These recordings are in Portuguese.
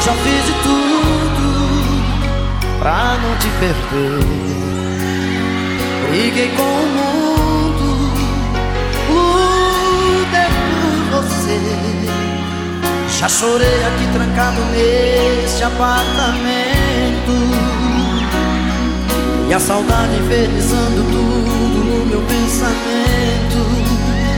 já fiz de tudo pra não te perder. Briguei com o mundo, lutei por você. Já chorei aqui trancado nesse apartamento, e a saudade infernizando tudo no meu pensamento.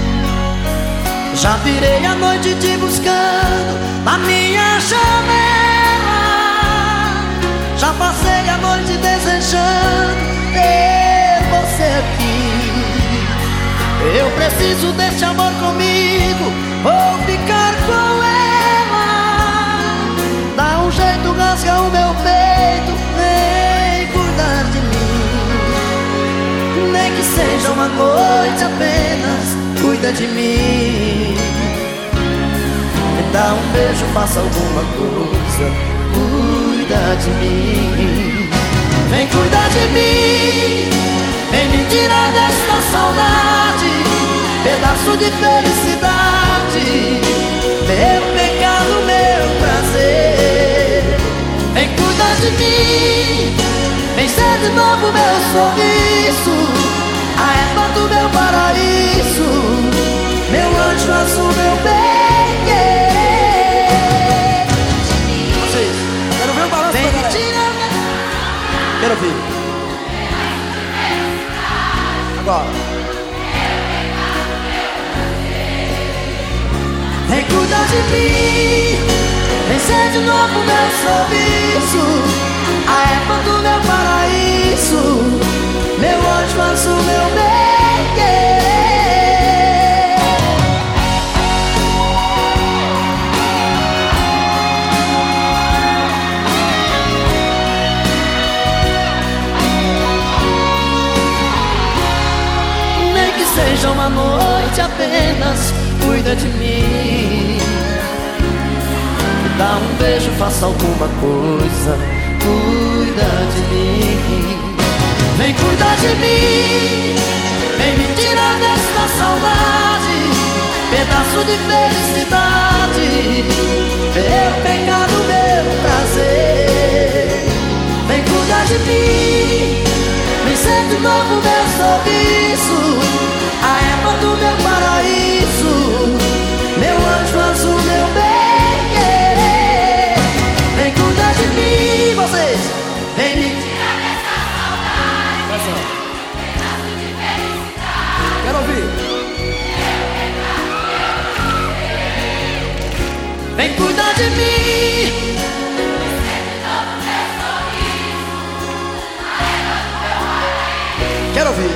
Já virei a noite te buscando na minha janela. Já passei a noite desejando ter você aqui. Eu preciso desse amor comigo, vou ficar com ela. Dá um jeito, rasga o meu peito, vem cuidar de mim. Nem que seja uma noite apenas, cuida de mim. Me dá um beijo, faça alguma coisa, cuida de mim. Vem cuidar de mim, vem me tirar desta saudade, pedaço de felicidade, meu pecado, meu prazer. Vem cuidar de mim, vem ser de novo meu sorriso, a erva do meu paraíso, meu anjo azul, meu bem-querer. Vocês, quero ver o balanço, vem me tirar. Quero ouvir. Agora. Vem cuidar de mim, vem ser de novo meu sorriso, a erva do meu paraíso, meu anjo azul, meu bem-querer. Nem que seja uma noite apenas, cuida de mim. Me dá um beijo, faça alguma coisa, cuida de mim. Vem cuidar de mim, vem me tirar desta saudade, pedaço de felicidade, meu pecado, meu prazer. Vem cuidar de mim, vem ser de novo meu sorriso, a erva do meu paraíso, meu anjo azul, meu bem-querer. Vem cuidar de mim, vocês, vem me quero ouvir. Vem cuidar de mim, quero ouvir.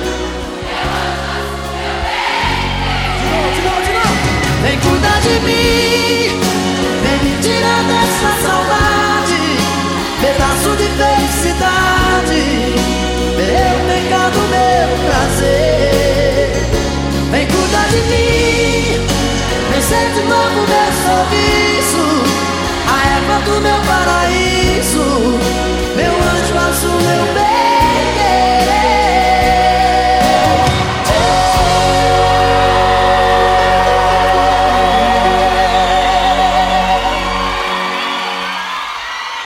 De novo. Vem cuidar de mim, vem me tirar dessa saudade, pedaço de felicidade, meu pecado, meu prazer. Vem cuidar de mim, vem ser de novo meu sorriso, a erva do meu